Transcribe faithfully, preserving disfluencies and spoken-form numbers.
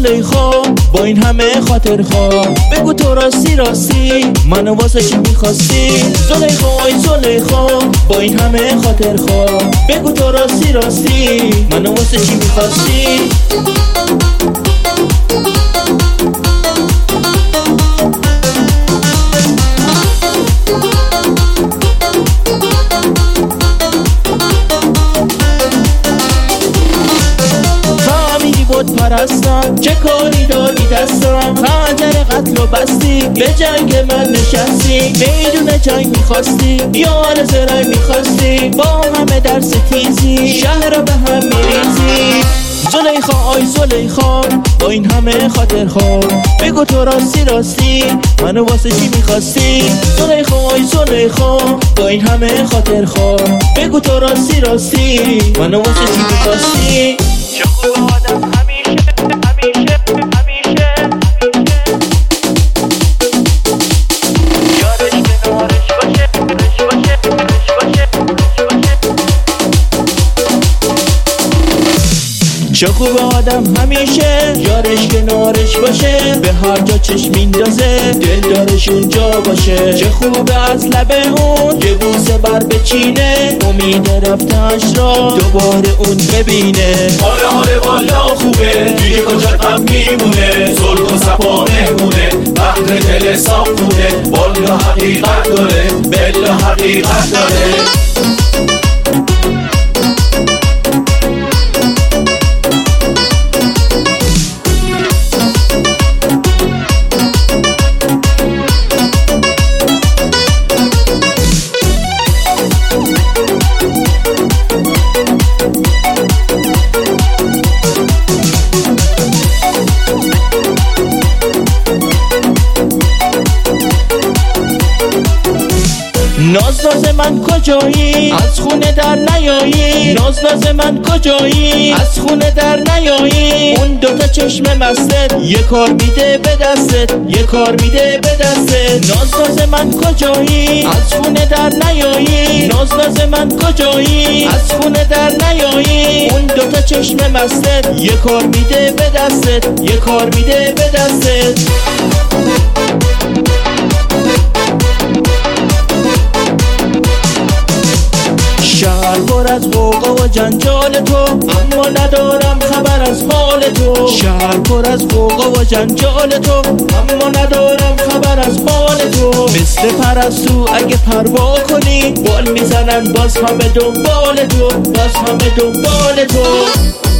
زلیخا با این همه خاطر خواه، بگو تو راستی راستی منو واسه چی میخواستی؟ زلیخا آی زلیخا با این همه خاطر خواه، بگو تو راستی راستی منو واسه چی میخواستی؟ بود پرستم چه کاری دادی دستم، خنجر قتل و بستی به جنگ من نشستی، میدون جنگ میخواستی یار زرنگ میخواستی، با همه درس تیزی شهر رو به هم میریزی. زلیخا آی زلیخا با این همه خاطر خواه، بگو تو راستی راستی منو واسه چی میخواستی؟ زلیخا آی زلیخا با این همه خاطر خواه، بگو تو راستی راستی منو واسه چی میخواستی؟ چه خوب آدم همیشه همیشه همیشه یارش کنارش باشه رش باشه رش باشه رش باشه. چه خوب آدم همیشه یارش کنارش باشه، به هر جا چشم میندازه دل دارش اونجا باشه. چه خوبه از لب اون یه بوسه بر بچینه، امید رفتنش را دوباره اون ببینه. حاله حاله والا خوبه دیگه کجا غم میمونه، صلح و صفا مهمونه بحر دل صاف مونه، والا حقیقت داره بلا حقیقت داره. ناز ناز من کجایی از خونه در نیایی، ناز ناز من کجایی از خونه در نیایی. اون دوتا چشم مستت یه کار میده به دستت یه کار میده به دستت. ناز ناز من کجایی از خونه در نیایی، ناز ناز من کجایی از خونه در نیایی. اون دوتا چشم مستت یه کار میده به دستت یه کار میده به دستت. شهر پر از غوغا و جنجال تو، اما ندارم خبر از حال تو. شهر پر از غوغا و جنجال تو، اما ندارم خبر از حال تو. مثل پرستو اگه پروا کنی بال میزنن باز همه دنبال تو، باز همه دنبال تو.